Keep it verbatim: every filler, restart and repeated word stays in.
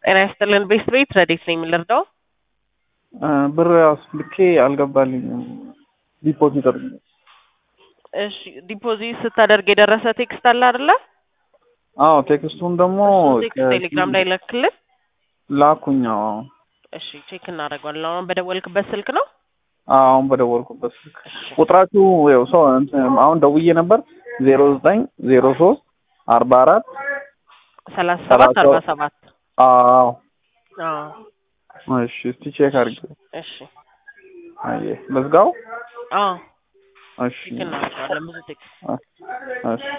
ጤና ይስጥልን ቤስት ቤት ረዲት ነኝ የምልርዳው ብር አስልኬ አልገባልኝም ዲፖዚት አድርጌ እሺ ዲፖዚት ስታደርግ የደረሰ ቴክስት አለ አይደለ አዎ ቴክስቱን ደግሞ ቴክስት ቴሌግራም ላይ ላክልን ላኩኛው እሺ ቼክ እናደርጋለን አሁን በደወልክበት ስልክ ነው አሁን በደወልኩበት ስልክ ቁጥራችሁ ያው ሰው አሁን ደውዬ ነበር ዜሮ ዘጠኝ ዜሮ ሶስት አርባ አራት ሰላሳ ሰባት አርባ ሰባት አዎ አዎ እሺ እስቲ ቼክ አድርጊ እሺ አይ ለዝጋው አዎ እሺ እናደርጋለን ብዙ ቴክስት እሺ